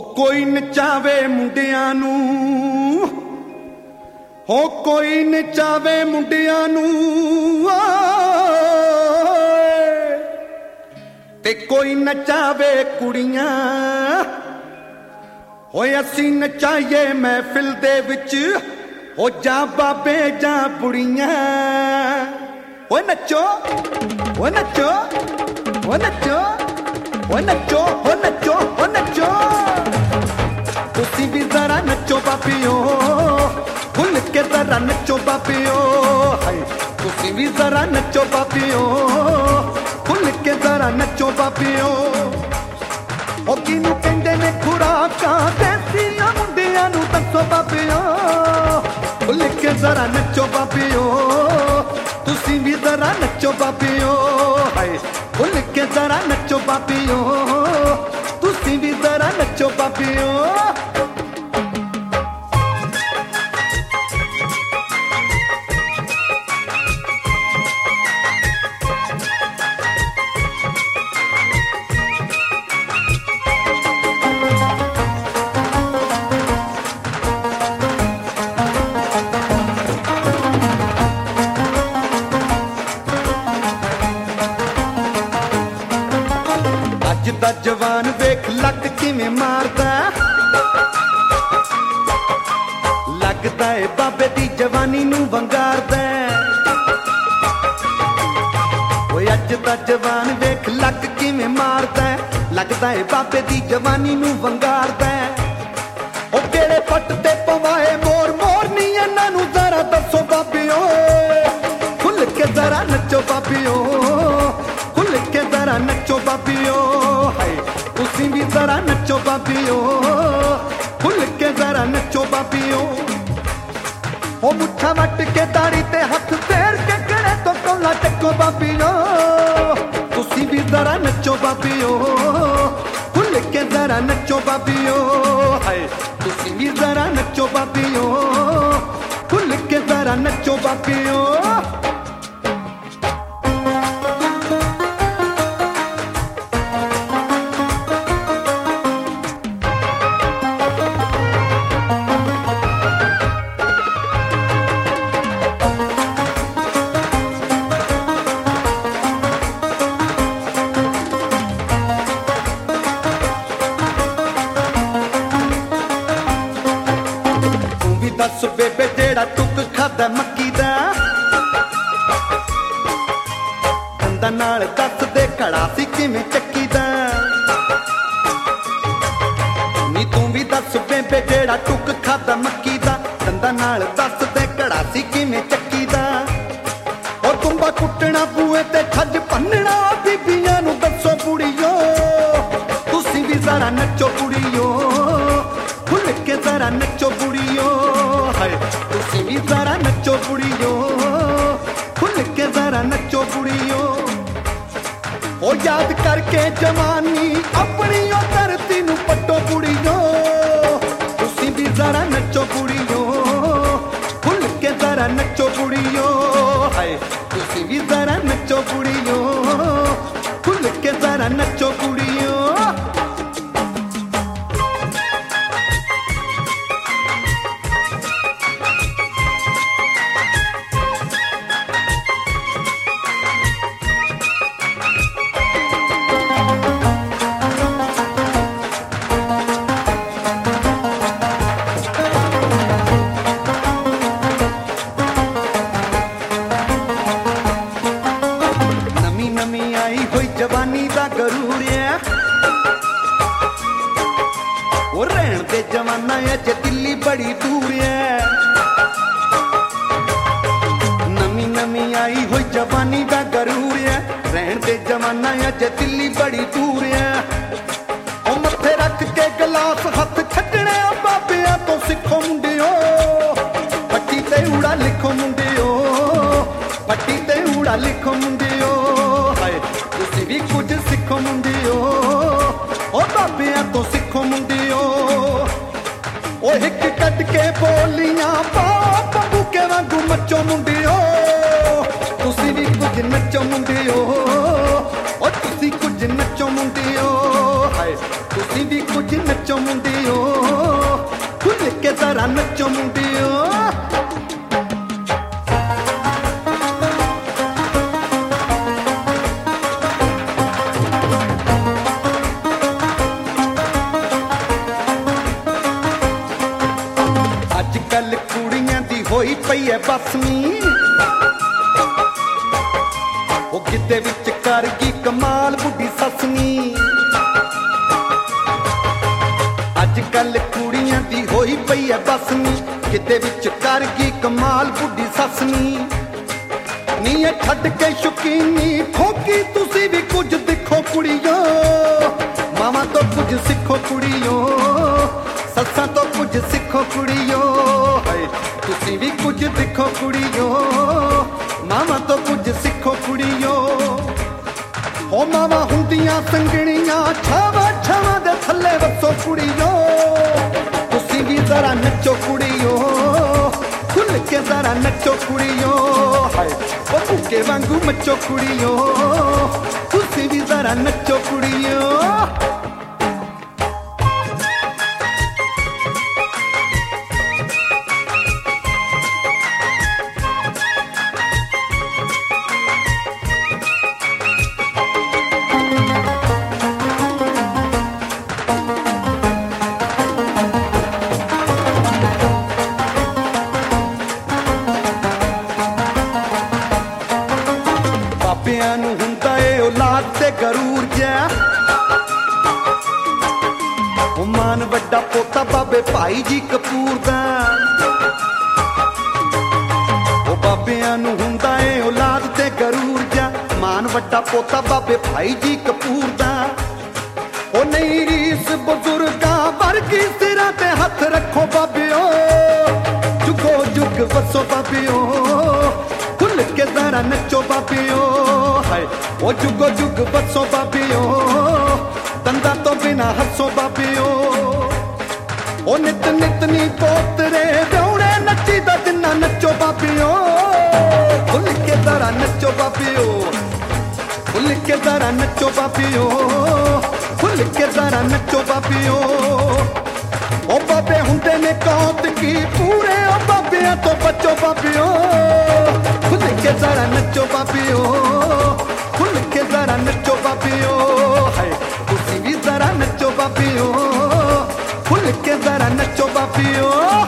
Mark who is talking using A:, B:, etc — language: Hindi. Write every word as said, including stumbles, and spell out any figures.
A: कोई नचावे मुंडियां नू, हो कोई नचावे मुंडियां नू ते कोई नचावे कुड़ियां। हो असी नचाइए महफिल दे विच, हो जा बाबे जा बुड़ियां। हो नचो हो नचो हो नचो हो नचो हो नचो हो नचो, तुसी भी जरा नचो बाबियो, खुल के जरा नचो बाबियो। हाय तुसी भी जरा नचो बाबियो, खुल के जरा नचो बाबियो। ओ किनू कहंदे ने खुराकां देसियां मुंडियां नू दसो बाबियो, खुल के जरा नचो बाबियो, तुसी भी जरा नचो बाबियो। हाय खुल के जरा नचो बाबियो, तुसी भी जरा नचो बाबियो। अज दा जवान वेख लक किवें मारदा, लगदा ए बाबे दी जवानी नू वंगारदा। ओए अज दा जवान वेख लक किवें मारदा, लगदा ए बाबे दी जवानी नू वंगारदा। ओ केड़े पट ते पवाए मोर मोर नी इन्हां नू जरा दसो बाबियो, खुल के जरा नचो बाबियो, खुल के जरा नचो बाबियो। तुसी भी जरा नचो बाबियो, खुल के जरा नचो बाबियो। ओ मुठा वट के दाढ़ी ते हथ फेर के कड़े तो कोला टेको बाबियो, तुसी भी जरा नचो बाबियो, खुल के जरा नचो बाबियो। हाय तुसी भी जरा नचो बाबियो, खुल के जरा नचो बाबियो। दस बेबे जेड़ा टुक खादा मक्की दा, दंदा नाल दस दे खड़ा सी किवें चक्की दा। नी तू भी दस बेबे जेड़ा टुक खादा मक्की दा, दंदा नाल दस दे खड़ा सी किवें चक्की दा। ओ तुम्बा कुटना बूए ते छज भन्नना बीबियां नू दसो कुड़ियो, तुसी भी जरा नचो कुड़ियो, खुल के जरा नचो कुड़ियो। तुसी भी जरा नचो कुड़ियो, खुल के जरा नचो कुड़ियो। ओ याद करके जवानी अपनी ओ धरती नू पट्टो कुड़ियो, तुसी भी जरा नचो कुड़ियो, खुल के जरा नचो कुड़ियो। हाय तुसी भी जरा नचो कुड़ियो, खुल के जरा नचो कुड़ियो। जवानी दा गरूर है वो रहन दे जवाना अज दिल्ली बड़ी दूर है। नमी नमी आई हुई जवानी दा गरूर है, रहन दे जवाना अज दिल्ली बड़ी दूर है। ओ मथे रख के गिलास हथ छड्डने बाबिया तो सिखो मुंडियो, पट्टी ते उड़ा लिखो मुंडियो, पट्टी ते उड़ा लिखो मुंडियो। हाय तुसी भी कुछ सिखो मुंडियो, ओ बाबिया तो सिखो मुंडियो। ओ हिक कट के बोलियां पाप बुके वांगू मचो मुंडियो, तुसी भी कुछ नचो मुंडियो, ओ तुसी कुछ नचो मुंडियो। हाय ਤੁਸੀਂ ਵੀ ਕੁਝ ਨੱਚੋ ਮੁੰਡਿਓ, ਖੁੱਲ ਕੇ ਜ਼ਰਾ ਨੱਚੋ ਮੁੰਡਿਓ। ਅੱਜ ਕੱਲ ਕੁੜੀਆਂ ਦੀ ਹੋਈ ਪਈ ਐ ਬਸਮੀ, ਉਹ ਕਿਤੇ ਵਿੱਚ ਕਰ ਗਈ ਕਮਾਲ ਬੁੱਢੀ ਸੱਸਨੀ। ਅੱਜ ਕੱਲ ਕੁੜੀਆਂ ਦੀ ਹੋਈ ਪਈ ਐ ਬਸਮੀ, ਕਿਤੇ ਵਿੱਚ ਕਰ ਗਈ ਕਮਾਲ ਬੁੱਢੀ ਸੱਸਨੀ। ਨੀ ਇਹ ਛੱਡ ਕੇ ਸ਼ੁਕੀਨੀ ਠੋਕੀ, ਤੁਸੀਂ ਵੀ ਕੁਝ ਦਿਖੋ ਕੁੜੀਓ, ਮਾਵਾਂ ਤੋਂ ਕੁਝ ਸਿੱਖੋ ਕੁੜੀਓ, ਸੱਸਾਂ ਤੋਂ ਕੁਝ ਸਿੱਖੋ ਕੁੜੀਓ। ਹਾਏ ਤੁਸੀਂ ਵੀ ਕੁਝ ਦਿਖੋ ਕੁੜੀਓ, ਮਾਵਾਂ ਤੋਂ ਕੁਝ ਸਿੱਖੋ ਕੁੜੀਓ। ਹੋ ਮਾਵਾਂ ਹੁੰਦੀਆਂ ਸੰਗਣੀਆਂ, ਛਾਵਾਂ ਛਾਵਾਂ ਦੇ ਥੱਲੇ ਵੱਸੋ ਕੁੜੀਓ। ਤੁਸੀਂ ਵੀ ਜ਼ਰਾ ਨੱਚੋ ਕੁੜੀਓ, ਖੁੱਲ ਕੇ ਜ਼ਰਾ ਨੱਚੋ ਕੁੜੀਓ। ਹਾਏ ਉਹ ਭੁੱਕੇ ਵਾਂਗੂ ਮੱਚੋ ਕੁੜੀਓ, ਤੁਸੀਂ ਵੀ ਜ਼ਰਾ ਨੱਚੋ ਕੁੜੀਓ। ਬਾਬਿਆਂ ਨੂੰ ਹੁੰਦਾ ਏ ਔਲਾਦ ਤੇ ਗਰੂਰ ਜਿਹਾ, ਉਹ ਮਾਨ ਵੱਡਾ ਪੋਤਾ ਬਾਬੇ ਭਾਈ ਜੀ ਕਪੂਰ ਦਾ। ਉਹ ਬਾਬਿਆਂ ਨੂੰ ਹੁੰਦਾ ਏ ਔਲਾਦ ਤੇ ਗਰੂਰ ਜਿਹਾ, ਮਾਨ ਵੱਡਾ ਪੋਤਾ ਬਾਬੇ ਭਾਈ ਜੀ ਕਪੂਰ ਦਾ। ਉਹ ਨਹੀਂ ਰੀਸ ਬਜ਼ੁਰਗਾਂ ਵਰਗੀ, ਸਿਰਾਂ ਤੇ ਹੱਥ ਰੱਖੋ ਬਾਬਿਓ, ਜੁਗੋ ਜੁਗ ਵਸੋ ਬਾਬਿਓ, ਖੁੱਲ ਕੇ ਜ਼ਰਾ ਨੱਚੋ ਬਾਬਿਓ। ਹਾਏ ਉਹ ਜੁਗੋ ਜੁਗ ਵਸੋ ਬਾਬਿਓ, ਦੰਦਾਂ ਤੋਂ ਬਿਨਾ ਹੱਸੋ ਬਾਬਿਓ। ਉਹ ਨਿਤ ਨਿਤ ਨੀ ਪੋਤਰੇ ਵਿਆਹੁਣੇ, ਨੱਚੀ ਦਾ ਜਿੰਨਾ ਨੱਚੋ ਬਾਬਿਓ, ਖੁੱਲ ਕੇ ਜ਼ਰਾ ਨੱਚੋ ਬਾਬਿਓ, ਖੁੱਲ ਕੇ ਜ਼ਰਾ ਨੱਚੋ ਬਾਬਿਓ, ਖੁੱਲ ਕੇ ਜ਼ਰਾ ਨੱਚੋ ਬਾਬਿਓ। ਉਹ ਬਾਬੇ ਹੁੰਦੇ ਨੇ ਕੌਤ ਕੀ ਪੂਰੇ, ਉਹ ਬਾਬਿਆਂ ਤੋਂ ਬਚੋ ਬਾਬਿਓ, ਖੁੱਲ ਕੇ ਜ਼ਰਾ ਨੱਚੋ ਬਾਬਿਓ, ਖੁੱਲ ਕੇ ਜ਼ਰਾ ਨੱਚੋ ਬਾਬਿਓ। ਹਾਏ ਤੁਸੀਂ ਵੀ ਜ਼ਰਾ ਨੱਚੋ ਬਾਬਿਓ, ਖੁੱਲ ਕੇ ਜ਼ਰਾ ਨੱਚੋ ਬਾਬਿਓ।